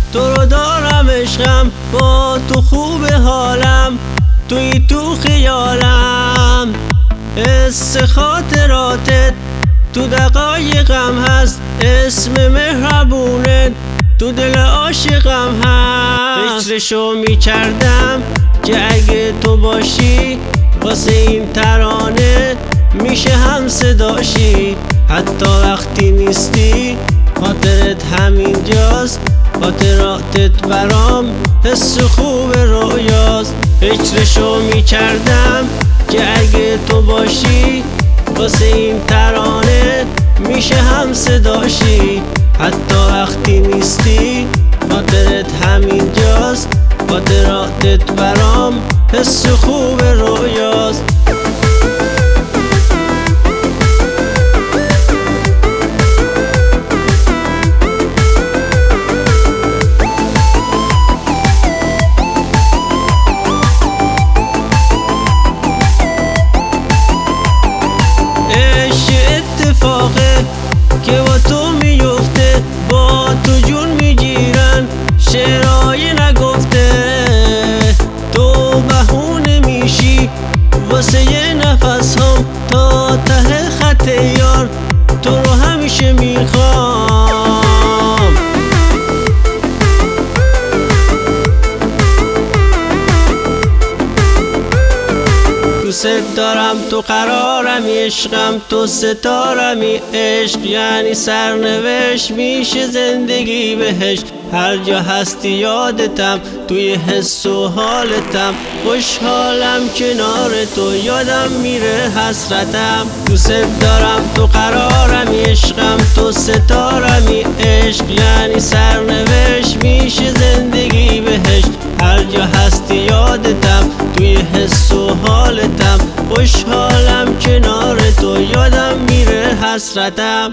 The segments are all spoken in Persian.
تو رو دارم عشقم، با تو خوب حالم، توی تو خیالم. حس خاطراتت تو دقایقم هست، اسم مهربونت تو دل عاشقم هست. فکرشو میکردم که اگه تو باشی، واسه این ترانه میشه هم صداشی. حتی وقتی نیستی خاطرت همینجاست، خاطراتت برام حس خوب رویاست. فکرشو میکردم که اگه تو باشی، واسه این ترانه میشه هم صداشی. حتی وقتی نیستی خاطرت همینجاست، خاطراتت برام حس خوب رویاست. اتفاقه که با تو میفته، با تو جون میگیرن شعرهای نگفته. تو بهونه میشی واسه یه نفس هم، تا ته خط یار تو رو همیشه میخوام. دوست دارم، تو قرارمی، عشقم تو ستارمی. عشق یعنی سرنوشت، میشه زندگی بهش. هر جا هستی یادتم، توی حس و حالتم. خوشحالم کنار تو، یادم میره حسرتم. دوست دارم، تو قرارمی، عشقم تو ستارمی. عشق یعنی سرنوشت، میشه زندگی بهش. هر جا هستی یادتم، توی حس و حالتم. خوشحالم کنار تو، یادم میره حسرتم.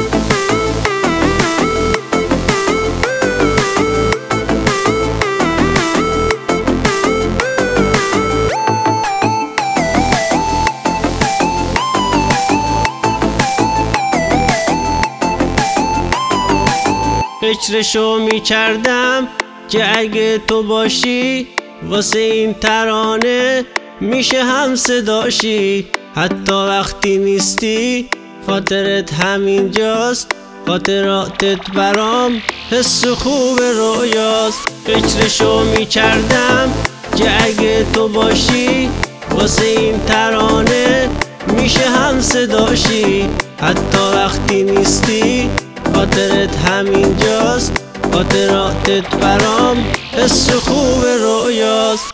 فکرشو میکردم که اگه تو باشی، واسه این ترانه میشه هم صداشی. حتی وقتی نیستی خاطرت همینجاست، خاطراتت برام حس خوب رویاست. فکرشو میکردم که اگه تو باشی، واسه این ترانه میشه هم صداشی. حتی وقتی نیستی خاطرت همینجاست، خاطراتت برام حس خوب رویاست.